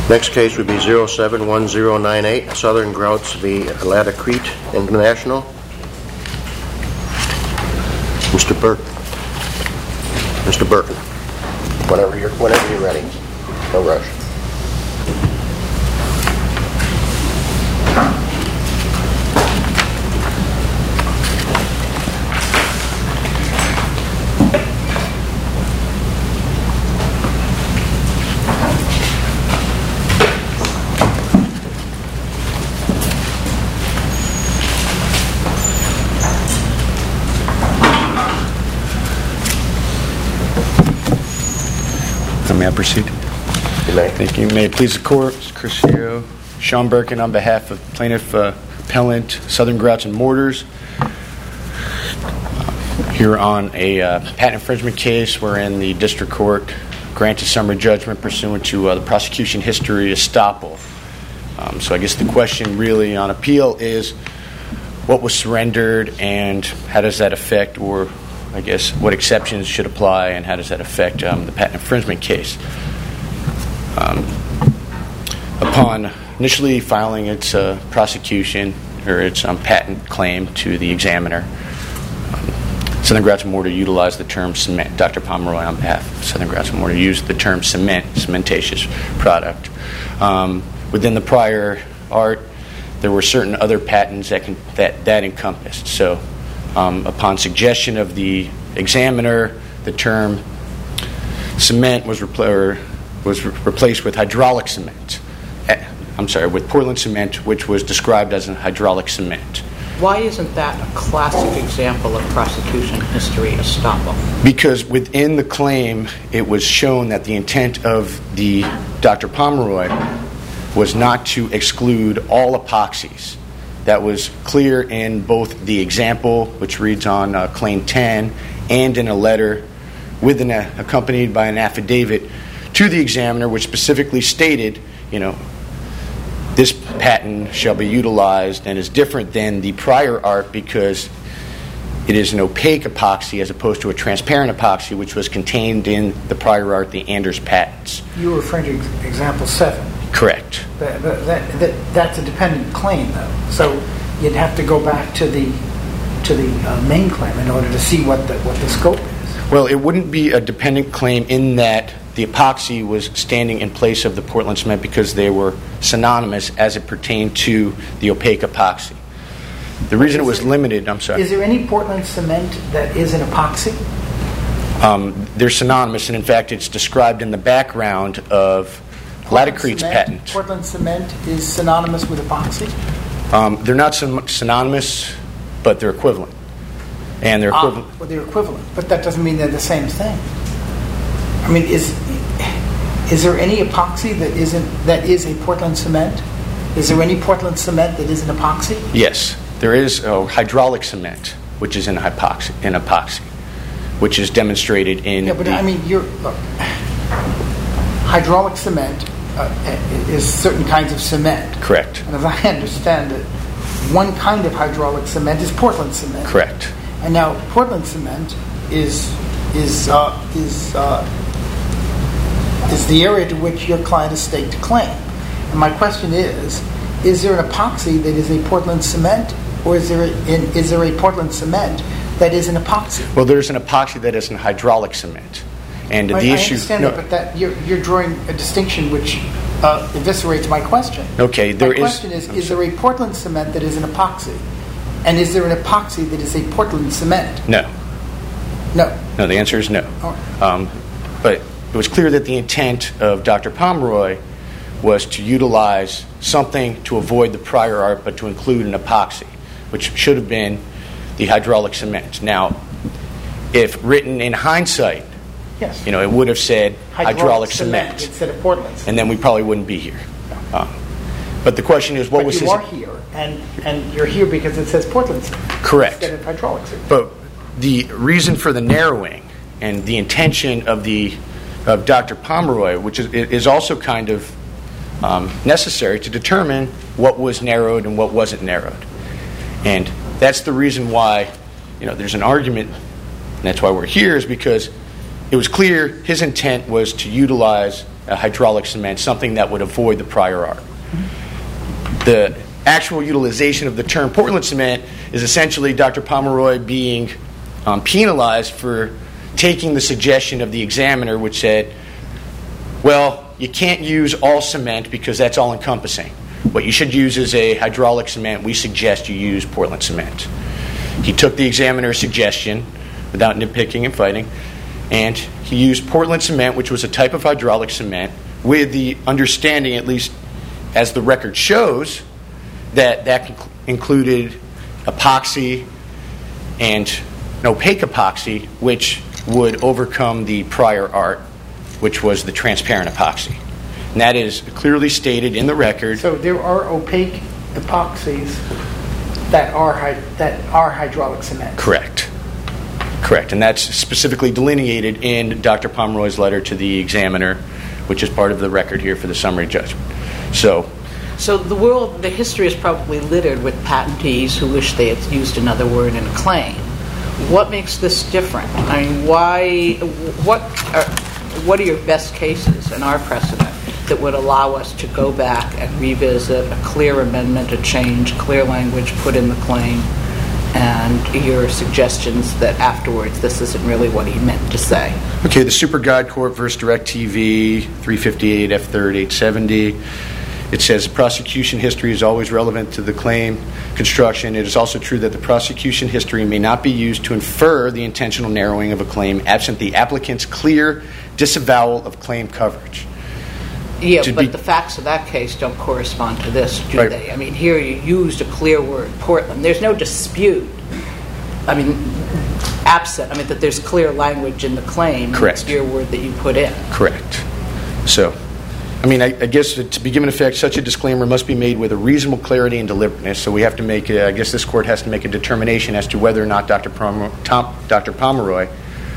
Next case would be 071098, Southern Grouts v. Laticrete International. Mr. Burke. Mr. Burke, whenever you're ready. No rush. May I proceed? You may. Thank you. May it please the Court, Chris Hero, Sean Birkin on behalf of plaintiff appellant Southern Grouts and Mortars. Here on a patent infringement case wherein the district court granted summary judgment pursuant to the prosecution history estoppel. So I guess the question really on appeal is what was surrendered and how does that affect, or I guess what exceptions should apply and how does that affect the patent infringement case. Upon initially filing its prosecution or its patent claim to the examiner, Southern Grouts and Mortar utilized the term cement. Dr. Pomeroy on behalf of Southern Grouts and Mortar used the term cement, cementatious product. Within the prior art, there were certain other patents that encompassed. So upon suggestion of the examiner, the term cement was replaced with hydraulic cement. With Portland cement, which was described as a hydraulic cement. Why isn't that a classic example of prosecution history estoppel? Because within the claim, it was shown that the intent of the Dr. Pomeroy was not to exclude all epoxies. That was clear in both the example, which reads on Claim 10, and in a letter accompanied by an affidavit to the examiner, which specifically stated, this patent shall be utilized and is different than the prior art because it is an opaque epoxy as opposed to a transparent epoxy, which was contained in the prior art, the Anders patents. You were referring to example 7. Correct. That's a dependent claim, though. So you'd have to go back to the main claim in order to see what the scope is. Well, it wouldn't be a dependent claim in that the epoxy was standing in place of the Portland cement because they were synonymous as it pertained to the opaque epoxy. The reason it was limited, I'm sorry. Is there any Portland cement that is an epoxy? They're synonymous, and in fact, it's described in the background of Laticrete's patent. Portland cement is synonymous with epoxy? They're not synonymous, but they're equivalent. And they're equivalent. Well, they're equivalent, but that doesn't mean they're the same thing. I mean, is there any epoxy that is a Portland cement? Is there any Portland cement that is an epoxy? Yes, there is a hydraulic cement, which is an epoxy, which is demonstrated in. Yeah, but hydraulic cement is certain kinds of cement. Correct. And as I understand it, one kind of hydraulic cement is Portland cement. Correct. And now Portland cement is the area to which your client has staked a claim. And my question is there an epoxy that is a Portland cement, or is there a Portland cement that is an epoxy? Well, there's an epoxy that is a hydraulic cement. And I understand that, but that you're drawing a distinction which eviscerates my question. Okay, my question is there a Portland cement that is an epoxy? And is there an epoxy that is a Portland cement? No. No. No, the answer is no. Right. But it was clear that the intent of Dr. Pomeroy was to utilize something to avoid the prior art, but to include an epoxy, which should have been the hydraulic cement. Now, if written in hindsight, yes, it would have said hydraulic cement instead of Portland cement. And then we probably wouldn't be here. But the question is, what was his... But you are here, and you're here because it says Portland cement. Correct. Instead of hydraulic cement. But the reason for the narrowing and the intention of Dr. Pomeroy, which is also kind of necessary to determine what was narrowed and what wasn't narrowed. And that's the reason why, there's an argument, and that's why we're here, is because it was clear his intent was to utilize a hydraulic cement, something that would avoid the prior art. The actual utilization of the term Portland cement is essentially Dr. Pomeroy being penalized for taking the suggestion of the examiner, which said, well, you can't use all cement because that's all-encompassing. What you should use is a hydraulic cement. We suggest you use Portland cement. He took the examiner's suggestion without nitpicking and fighting, and he used Portland cement, which was a type of hydraulic cement, with the understanding, at least as the record shows, that included epoxy and an opaque epoxy, which would overcome the prior art, which was the transparent epoxy. And that is clearly stated in the record. So there are opaque epoxies that are hydraulic cement. Correct. And that's specifically delineated in Dr. Pomeroy's letter to the examiner, which is part of the record here for the summary judgment. So the history is probably littered with patentees who wish they had used another word in a claim. What makes this different? I mean, what are your best cases in our precedent that would allow us to go back and revisit a clear amendment, a change, clear language put in the claim, and your suggestions that afterwards this isn't really what he meant to say? Okay, the Super Guide Court versus DirecTV, 358 F3rd 870. It says prosecution history is always relevant to the claim construction. It is also true that the prosecution history may not be used to infer the intentional narrowing of a claim absent the applicant's clear disavowal of claim coverage. Yeah, but the facts of that case don't correspond to this, do right. they? I mean, here you used a clear word, Portland. There's no dispute. I mean, that there's clear language in the claim. Correct. It's your word that you put in. Correct. So, I guess to be given effect, such a disclaimer must be made with a reasonable clarity and deliberateness. So we have to make, I guess this court has to make a determination as to whether or not Dr. Pomeroy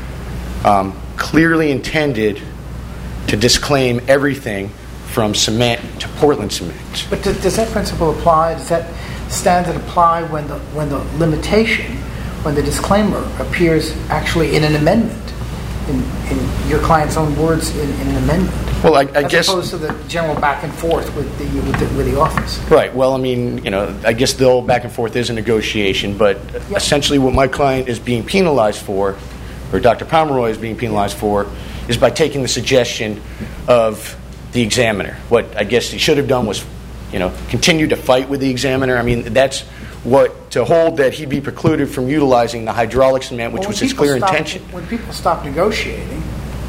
clearly intended to disclaim everything from cement to Portland cement. But does that principle apply? Does that standard apply when the limitation, when the disclaimer appears actually in an amendment, in your client's own words, in an amendment? Well, I guess, as opposed to the general back and forth with the office. Right. Well, I guess the whole back and forth is a negotiation, but essentially what my client is being penalized for, or Dr. Pomeroy is being penalized for, is by taking the suggestion of the examiner. What I guess he should have done was, continue to fight with the examiner. I mean, that's to hold that he'd be precluded from utilizing the hydraulic cement, which was his clear intention. When people stop negotiating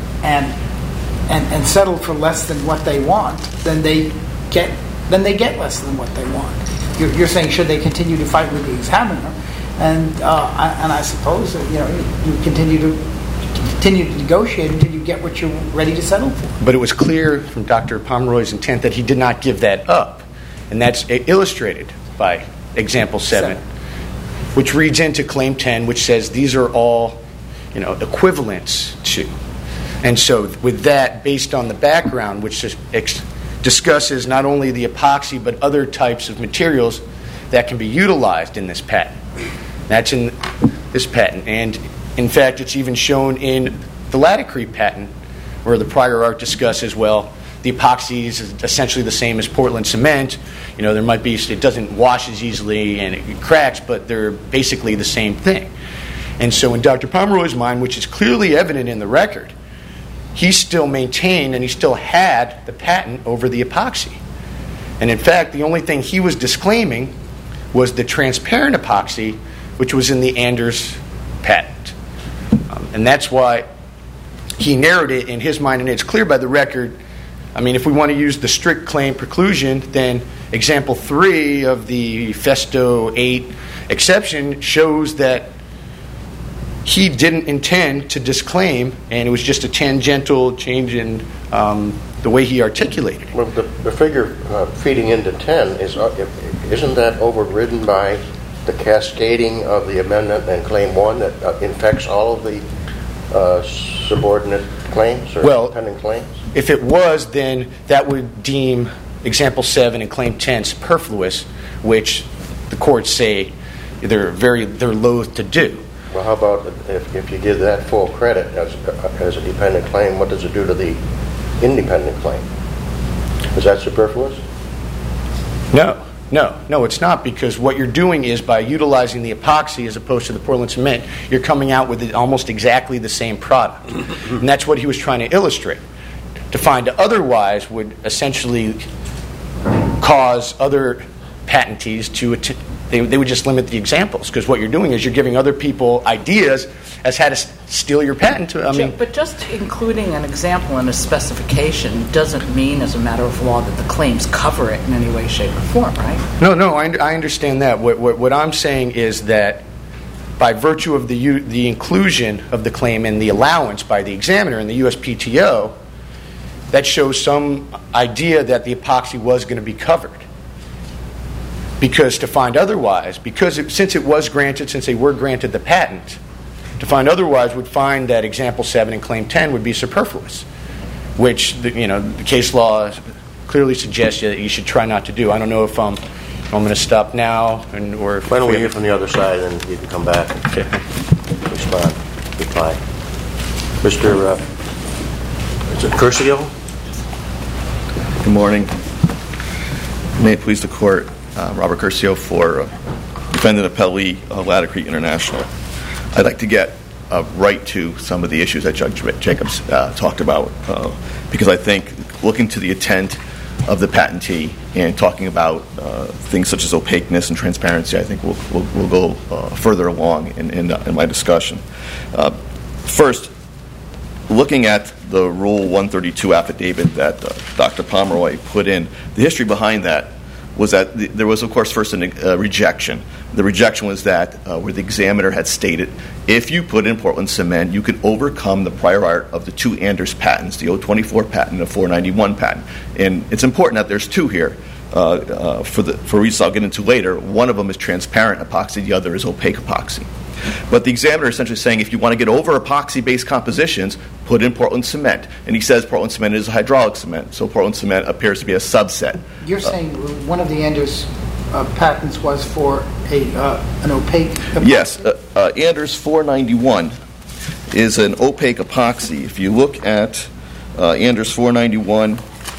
and settle for less than what they want, then they get less than what they want. You're saying, should they continue to fight with the examiner? And I suppose that, you continue to negotiate until you get what you're ready to settle for. But it was clear from Dr. Pomeroy's intent that he did not give that up, and that's illustrated by Example 7, which reads into Claim 10, which says these are all, equivalents to. And so with that, based on the background, which discusses not only the epoxy but other types of materials that can be utilized in this patent. That's in this patent. And in fact, it's even shown in the Laticrete patent, where the prior art discusses, the epoxy is essentially the same as Portland cement. There might be, it doesn't wash as easily and it cracks, but they're basically the same thing. And so in Dr. Pomeroy's mind, which is clearly evident in the record, he still maintained and he still had the patent over the epoxy. And in fact, the only thing he was disclaiming was the transparent epoxy, which was in the Anders patent. And that's why he narrowed it in his mind, and it's clear by the record. If we want to use the strict claim preclusion, then Example 3 of the Festo 8 exception shows that he didn't intend to disclaim, and it was just a tangential change in the way he articulated it. Well, the figure feeding into 10, isn't that overridden by the cascading of the amendment and Claim 1 that infects all of the subordinate claims or dependent claims? If it was, then that would deem Example 7 and Claim 10 superfluous, which the courts say they're loath to do. Well, how about if you give that full credit as a dependent claim, what does it do to the independent claim. Is that superfluous? No, it's not, because what you're doing is, by utilizing the epoxy as opposed to the Portland cement, you're coming out with almost exactly the same product. And that's what he was trying to illustrate. To find otherwise would essentially cause other patentees they would just limit the examples, because what you're doing is you're giving other people ideas as how to steal your patent. But just including an example in a specification doesn't mean, as a matter of law, that the claims cover it in any way, shape, or form, right? No, I understand that. What I'm saying is that by virtue of the inclusion of the claim and the allowance by the examiner in the USPTO, that shows some idea that the epoxy was going to be covered. Because to find otherwise, since they were granted the patent, to find otherwise would find that Example 7 and Claim 10 would be superfluous, which the case law clearly suggests that you should try not to do. I don't know if I'm going to stop now, or why don't we hear from the other side, and you can come back and reply. Mr. Is it Curcio? Good morning. May it please the Court. Robert Curcio for Defendant Appellee Ladder Creek International. I'd like to get right to some of the issues that Judge Jacobs talked about, because I think looking to the intent of the patentee and talking about things such as opaqueness and transparency, I think we'll go further along in my discussion. First, looking at the Rule 132 affidavit that Dr. Pomeroy put in, the history behind that was that there was, of course, first a rejection. The rejection was that where the examiner had stated, if you put in Portland cement, you could overcome the prior art of the two Anders patents, the 024 patent and the 491 patent. And it's important that there's two here for reasons I'll get into later. One of them is transparent epoxy, the other is opaque epoxy. But the examiner is essentially saying, if you want to get over epoxy-based compositions, put in Portland cement. And he says Portland cement is a hydraulic cement, so Portland cement appears to be a subset. You're saying one of the Anders patents was for an opaque epoxy? Yes. Anders 491 is an opaque epoxy. If you look at Anders 491,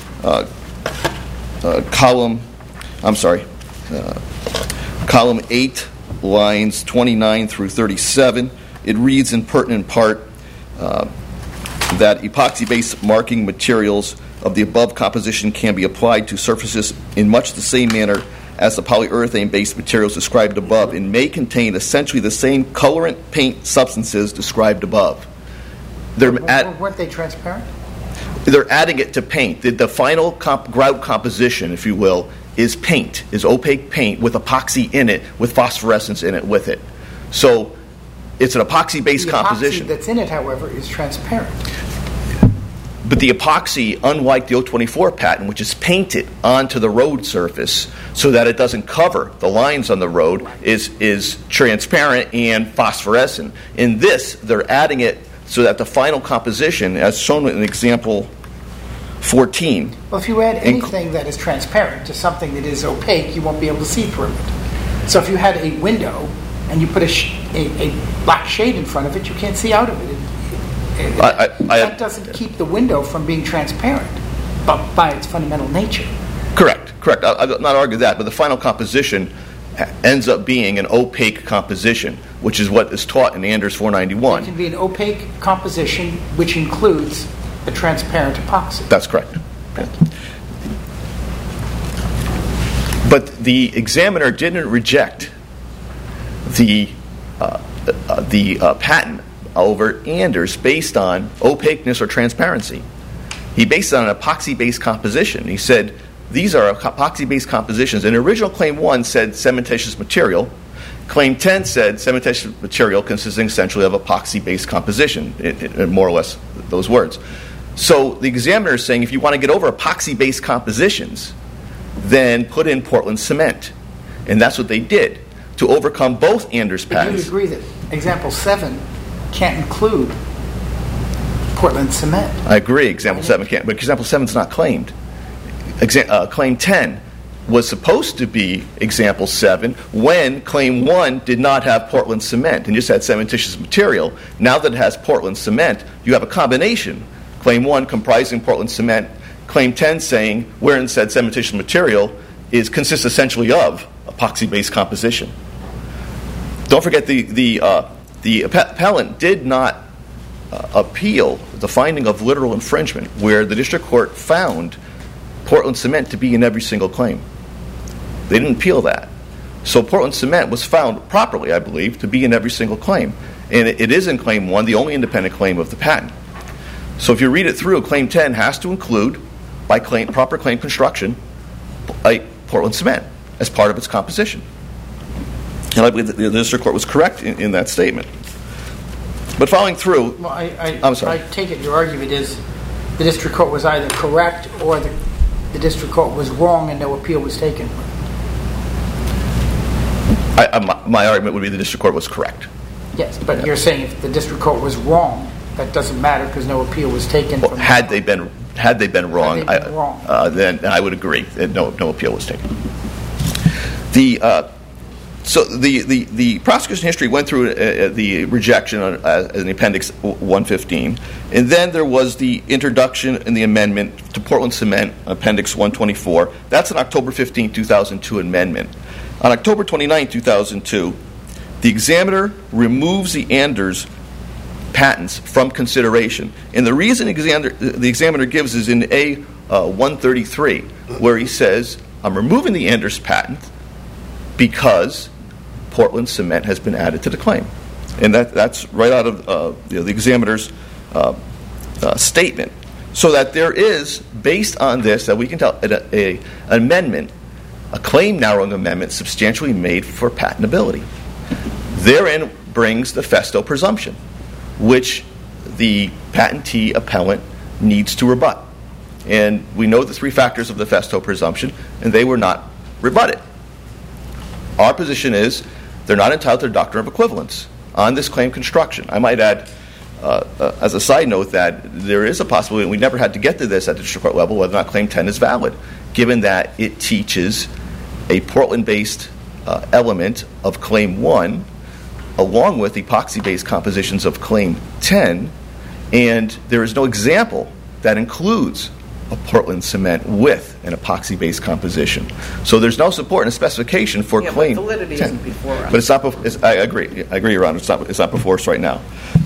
column 8, lines 29 through 37, it reads in pertinent part that epoxy-based marking materials of the above composition can be applied to surfaces in much the same manner as the polyurethane-based materials described above and may contain essentially the same colorant paint substances described above. Weren't they transparent? They're adding it to paint. The final grout composition, if you will, is paint, is opaque paint with epoxy in it, with phosphorescence in it with it. So it's an epoxy-based composition. The epoxy that's in it, however, is transparent. But the epoxy, unlike the 024 patent, which is painted onto the road surface so that it doesn't cover the lines on the road, is transparent and phosphorescent. In this, they're adding it so that the final composition, as shown in example 14. Well, if you add anything that is transparent to something that is opaque, you won't be able to see through it. So if you had a window and you put a black shade in front of it, you can't see out of it. That doesn't keep the window from being transparent, but by its fundamental nature. Correct. I'll not argue that, but the final composition ends up being an opaque composition, which is what is taught in Anders 491. It can be an opaque composition which includes a transparent epoxy. That's correct. But the examiner didn't reject the patent over Anders based on opaqueness or transparency. He based it on an epoxy-based composition. He said, these are epoxy-based compositions. And original Claim 1 said cementitious material. Claim 10 said cementitious material consisting essentially of epoxy-based composition, more or less those words. So the examiner is saying, if you want to get over epoxy-based compositions, then put in Portland cement. And that's what they did to overcome both Anders patents. But you agree that example 7 can't include Portland cement? I agree, example 7 can't, but example 7 is not claimed. Claim 10 was supposed to be example 7 when Claim 1 did not have Portland cement and just had cementitious material. Now that it has Portland cement, you have a combination Claim 1 comprising Portland cement. Claim 10 saying wherein said cementitious material consists essentially of epoxy-based composition. Don't forget the appellant did not appeal the finding of literal infringement, where the district court found Portland cement to be in every single claim. They didn't appeal that. So Portland cement was found properly, I believe, to be in every single claim. And it is in Claim 1, the only independent claim of the patent. So if you read it through, Claim 10 has to include, by proper claim construction, Portland cement as part of its composition. And I believe that the district court was correct in that statement. But following through... Well, I'm sorry. I take it your argument is the district court was either correct or the district court was wrong and no appeal was taken. My argument would be the district court was correct. Yes, but you're saying if the district court was wrong, that doesn't matter because no appeal was taken. Well, had they been wrong, then I would agree that no appeal was taken. So the prosecution history went through the rejection in the Appendix 115, and then there was the introduction and the amendment to Portland Cement, Appendix 124. That's an October 15, 2002 amendment. On October 29, 2002, the examiner removes the Anders patents from consideration. And the reason the examiner gives is in A133, where he says, I'm removing the Anders patent because Portland cement has been added to the claim. And that's right out of the examiner's statement. So that there is, based on this, that we can tell, an amendment, a claim narrowing amendment substantially made for patentability. Therein brings the Festo presumption, which the patentee appellant needs to rebut. And we know the three factors of the Festo presumption, and they were not rebutted. Our position is they're not entitled to the doctrine of equivalence on this claim construction. I might add, as a side note, that there is a possibility, and we never had to get to this at the district court level, whether or not Claim 10 is valid, given that it teaches a Portland-based element of Claim 1, along with epoxy-based compositions of Claim 10, and there is no example that includes a Portland cement with an epoxy-based composition. So there's no support in a specification for Claim 10. But validity isn't before us. But it's not. I agree, Your Honor. It's not before us right now.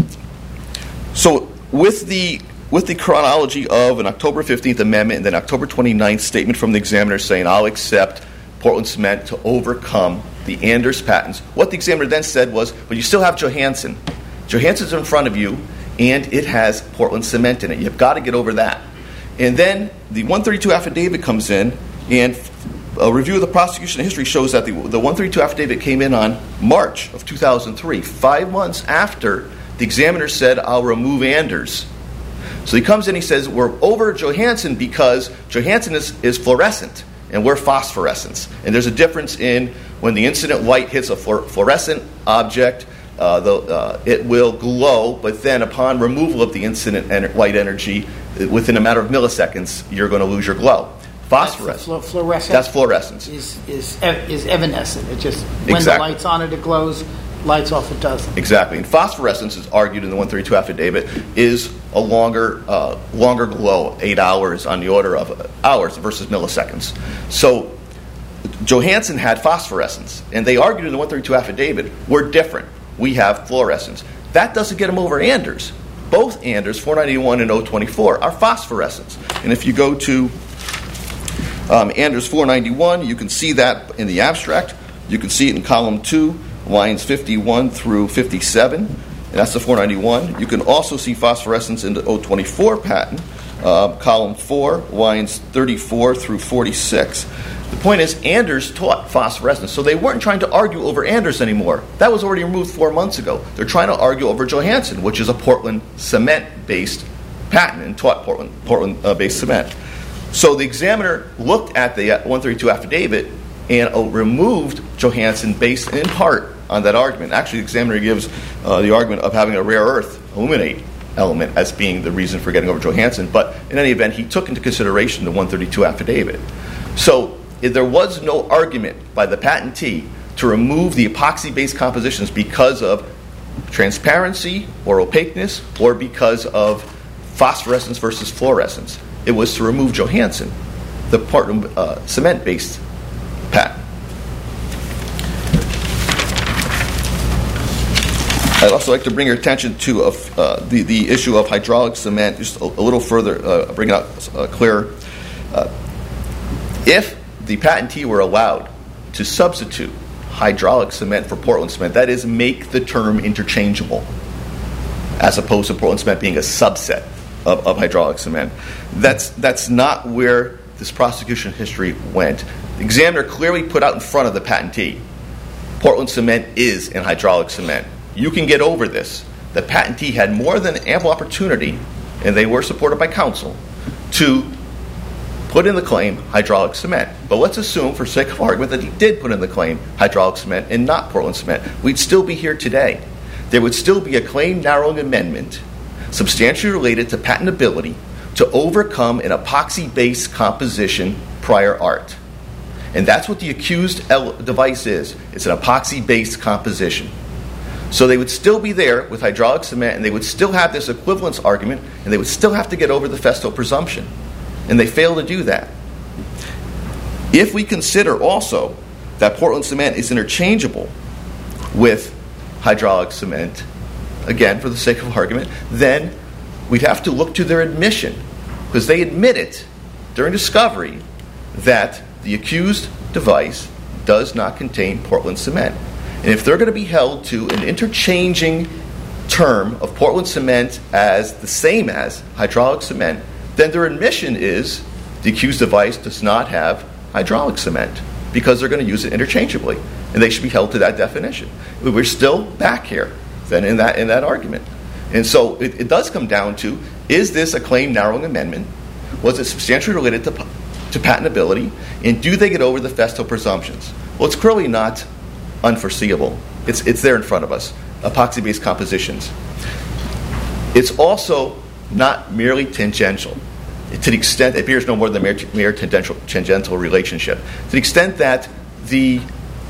So with the chronology of an October 15th amendment and then October 29th statement from the examiner saying, I'll accept Portland cement to overcome the Anders patents, what the examiner then said was, but you still have Johansson. Johansson's in front of you, and it has Portland cement in it. You've got to get over that. And then the 132 affidavit comes in, and a review of the prosecution history shows that the 132 affidavit came in on March of 2003, 5 months after the examiner said, I'll remove Anders. So he comes in, he says, we're over Johansson because Johansson is fluorescent, and we're phosphorescence. And there's a difference in when the incident light hits a fluorescent object, it will glow, but then upon removal of the incident light energy, within a matter of milliseconds, you're going to lose your glow. Phosphorescence. Fluorescent. That's fluorescence. Is evanescent. It just when the light's on it glows. Lights off it doesn't. Exactly. And phosphorescence is argued in the 132 affidavit is a longer glow, 8 hours on the order of hours versus milliseconds. So Johansson had phosphorescence, and they argued in the 132 affidavit, we're different. We have fluorescence. That doesn't get them over Anders. Both Anders, 491 and 024, are phosphorescence. And if you go to Anders 491, you can see that in the abstract. You can see it in column 2, lines 51 through 57. And that's the 491. You can also see phosphorescence in the 024 patent, column 4, lines 34 through 46. The point is, Anders taught phosphorescence, so they weren't trying to argue over Anders anymore. That was already removed 4 months ago. They're trying to argue over Johansson, which is a Portland cement-based patent and taught Portland-based cement. So the examiner looked at the 132 affidavit and removed Johansson based in part on that argument. Actually, the examiner gives the argument of having a rare earth illuminate element as being the reason for getting over Johansson, but in any event, he took into consideration the 132 affidavit. So there was no argument by the patentee to remove the epoxy-based compositions because of transparency or opaqueness or because of phosphorescence versus fluorescence. It was to remove Johansson, the Portland cement-based patent. I'd also like to bring your attention to the issue of hydraulic cement, just a little further, bring it out clearer. If the patentee were allowed to substitute hydraulic cement for Portland cement, that is, make the term interchangeable, as opposed to Portland cement being a subset of hydraulic cement, that's not where this prosecution history went. The examiner clearly put out in front of the patentee, Portland cement is in hydraulic cement. You can get over this. The patentee had more than ample opportunity, and they were supported by counsel, to put in the claim hydraulic cement. But let's assume, for sake of argument, that he did put in the claim hydraulic cement and not Portland cement. We'd still be here today. There would still be a claim narrowing amendment substantially related to patentability to overcome an epoxy-based composition prior art. And that's what the accused device is. It's an epoxy-based composition. So they would still be there with hydraulic cement, and they would still have this equivalence argument, and they would still have to get over the Festo presumption. And they failed to do that. If we consider also that Portland cement is interchangeable with hydraulic cement, again, for the sake of argument, then we'd have to look to their admission, because they admit it during discovery that the accused device does not contain Portland cement. And if they're going to be held to an interchanging term of Portland cement as the same as hydraulic cement, then their admission is the accused device does not have hydraulic cement, because they're going to use it interchangeably, and they should be held to that definition. We're still back here then in that argument. And so it does come down to, is this a claim narrowing amendment? Was it substantially related to patentability? And do they get over the Festo presumptions? Well, it's clearly not unforeseeable. It's there in front of us. Epoxy-based compositions. It's also not merely tangential. To the extent it bears no more than mere tangential relationship. To the extent that the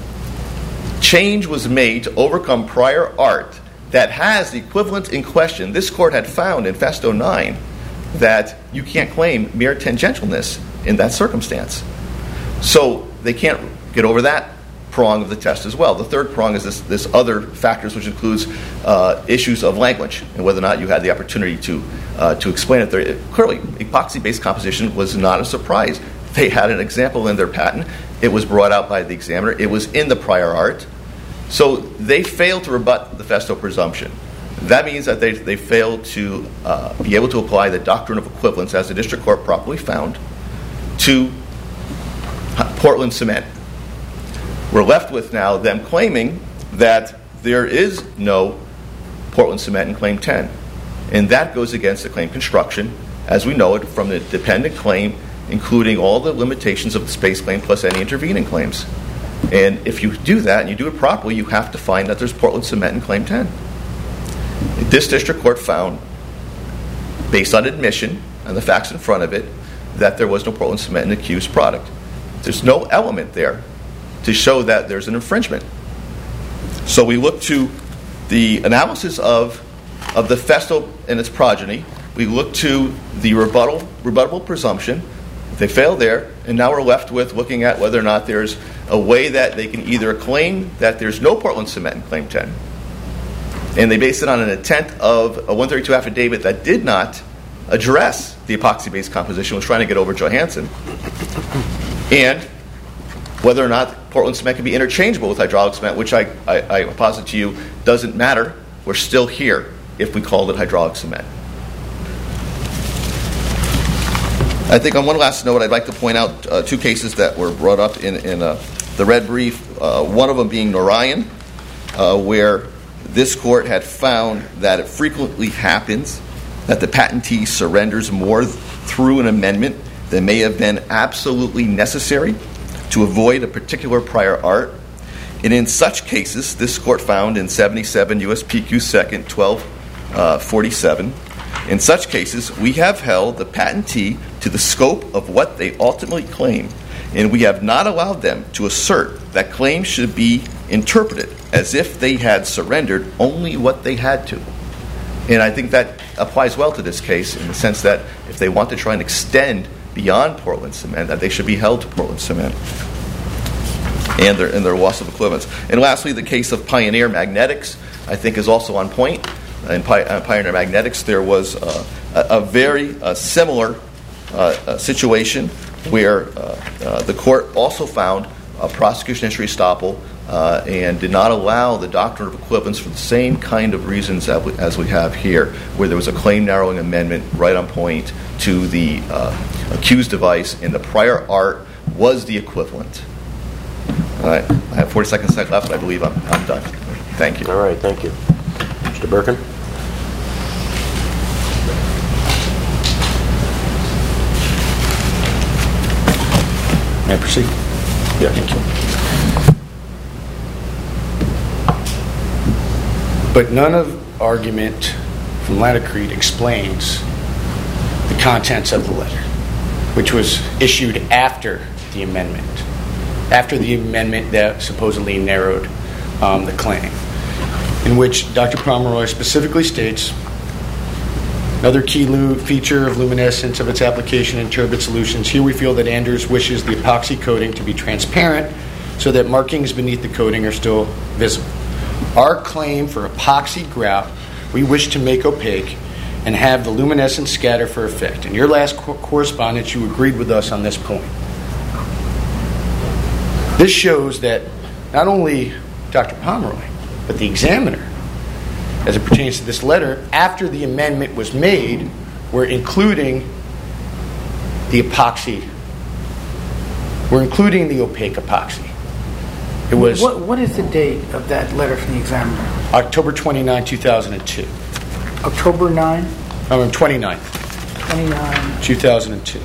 change was made to overcome prior art that has the equivalent in question, this court had found in Festo 9 that you can't claim mere tangentialness in that circumstance. So they can't get over that prong of the test as well. The third prong is this other factors, which includes issues of language and whether or not you had the opportunity to explain it. Clearly, epoxy-based composition was not a surprise. They had an example in their patent. It was brought out by the examiner. It was in the prior art. So they failed to rebut the Festo presumption. That means that they failed to be able to apply the doctrine of equivalence, as the district court properly found, to Portland cement. We're left with now them claiming that there is no Portland cement in Claim 10. And that goes against the claim construction, as we know it from the dependent claim, including all the limitations of the space claim plus any intervening claims. And if you do that and you do it properly, you have to find that there's Portland cement in Claim 10. This district court found, based on admission and the facts in front of it, that there was no Portland cement in the accused product. There's no element there to show that there's an infringement. So we look to the analysis of the Festo and its progeny. We look to the rebuttable presumption. They failed there, and now we're left with looking at whether or not there's a way that they can either claim that there's no Portland cement in Claim 10, and they based it on an intent of a 132 affidavit that did not address the epoxy-based composition, was trying to get over Johansson, and whether or not Portland cement can be interchangeable with hydraulic cement, which I posit to you doesn't matter. We're still here if we called it hydraulic cement. I think on one last note, I'd like to point out two cases that were brought up in the red brief, one of them being Narayan, where this court had found that it frequently happens that the patentee surrenders more through an amendment than may have been absolutely necessary to avoid a particular prior art. And in such cases, this court found in 77 U.S. PQ 2nd 1247, in such cases, we have held the patentee to the scope of what they ultimately claim, and we have not allowed them to assert that claims should be interpreted as if they had surrendered only what they had to. And I think that applies well to this case in the sense that if they want to try and extend beyond Portland cement, that they should be held to Portland cement and their loss of equivalence. And lastly, the case of Pioneer Magnetics, I think, is also on point. In Pioneer Magnetics, there was a very similar situation where the court also found a prosecution history estoppel and did not allow the doctrine of equivalence for the same kind of reasons as we have here, where there was a claim narrowing amendment right on point to the accused device, and the prior art was the equivalent. All right, I have 40 seconds left, but I believe I'm done. Thank you. All right, thank you. Mr. Birkin? May I proceed? Yes. Thank you. But none of argument from Laticrete explains the contents of the letter, which was issued after the amendment that supposedly narrowed the claim, in which Dr. Pomeroy specifically states, another key feature of luminescence of its application in turbid solutions. Here we feel that Anders wishes the epoxy coating to be transparent so that markings beneath the coating are still visible. Our claim for epoxy grout, we wish to make opaque and have the luminescence scatter for effect. In your last correspondence, you agreed with us on this point. This shows that not only Dr. Pomeroy, but the examiner, as it pertains to this letter, after the amendment was made, we're including the epoxy. We're including the opaque epoxy. It was What is the date of that letter from the examiner? October 29, 2002. October 9? 29, 29. 2002.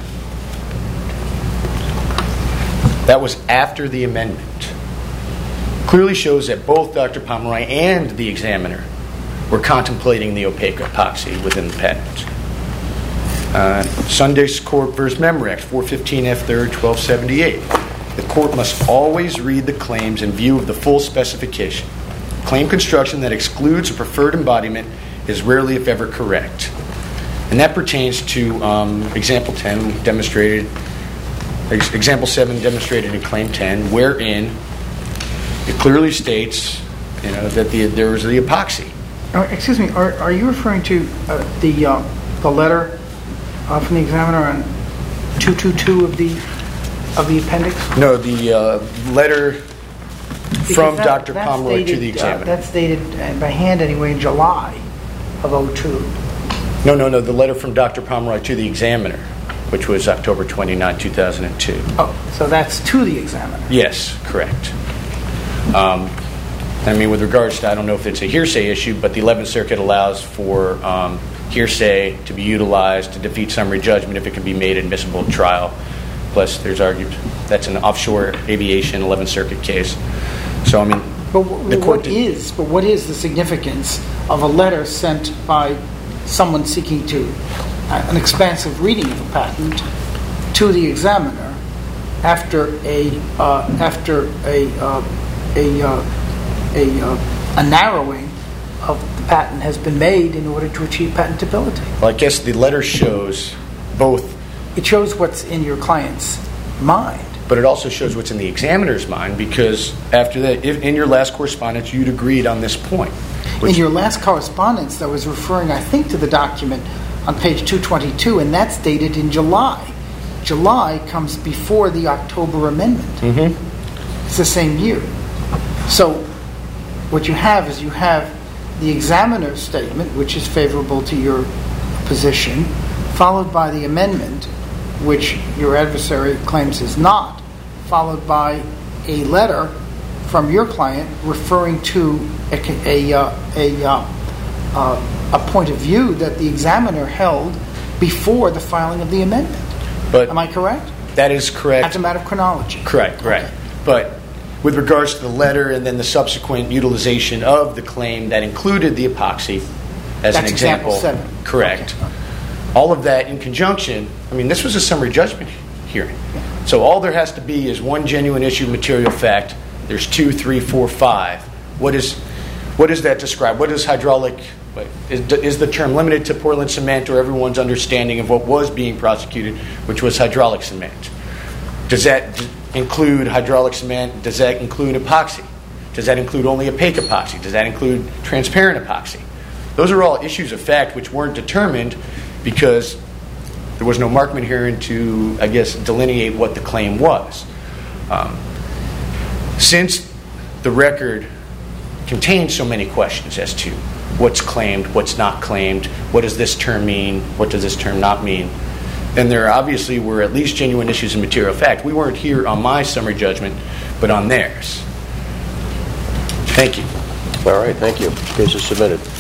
That was after the amendment. Clearly shows that both Dr. Pomeroy and the examiner were contemplating the opaque epoxy within the patent. Sundays Court v. Memorex, 415 F. 3rd, 1278. The court must always read the claims in view of the full specification. Claim construction that excludes a preferred embodiment is rarely, if ever, correct. And that pertains to Example 10 demonstrated, Example 7 demonstrated in Claim 10, wherein it clearly states, that there was the epoxy. Excuse me, are you referring to the letter from the examiner on 222 of the appendix? No, the letter from Because Dr. that's Pomeroy to dated, the examiner. That's dated by hand anyway in July of 02. No, the letter from Dr. Pomeroy to the examiner, which was October 29, 2002. Oh, so that's to the examiner. Yes, correct. With regards to, I don't know if it's a hearsay issue, but the 11th Circuit allows for hearsay to be utilized to defeat summary judgment if it can be made admissible at trial. Plus, there's argued that's an offshore aviation 11th Circuit case. So, But what is the significance of a letter sent by someone seeking to an expansive reading of a patent to the examiner after a narrowing of the patent has been made in order to achieve patentability? Well, I guess the letter shows both. It shows what's in your client's mind. But it also shows what's in the examiner's mind, because after that, in your last correspondence, you'd agreed on this point. In your last correspondence, that was referring, I think, to the document on page 222, and that's dated in July. July comes before the October amendment. Mm-hmm. It's the same year. So what you have is the examiner's statement, which is favorable to your position, followed by the amendment, which your adversary claims is not, followed by a letter from your client referring to a point of view that the examiner held before the filing of the amendment. But am I correct? That is correct. That's a matter of chronology. Correct, right. Okay. But with regards to the letter and then the subsequent utilization of the claim that included the epoxy as an example. That's example 7. Correct. Okay. All of that in conjunction, this was a summary judgment hearing. Yeah. So all there has to be is one genuine issue of material fact. There's 2, 3, 4, 5. What does that describe? What does hydraulic But is the term limited to Portland cement or everyone's understanding of what was being prosecuted, which was hydraulic cement? Does that include hydraulic cement? Does that include epoxy? Does that include only opaque epoxy? Does that include transparent epoxy? Those are all issues of fact which weren't determined because there was no Markman hearing to, I guess, delineate what the claim was. Since the record contains so many questions as to what's claimed, what's not claimed, what does this term mean, what does this term not mean, then there obviously were at least genuine issues of material fact. We weren't here on my summary judgment, but on theirs. Thank you. All right, thank you. Case is submitted.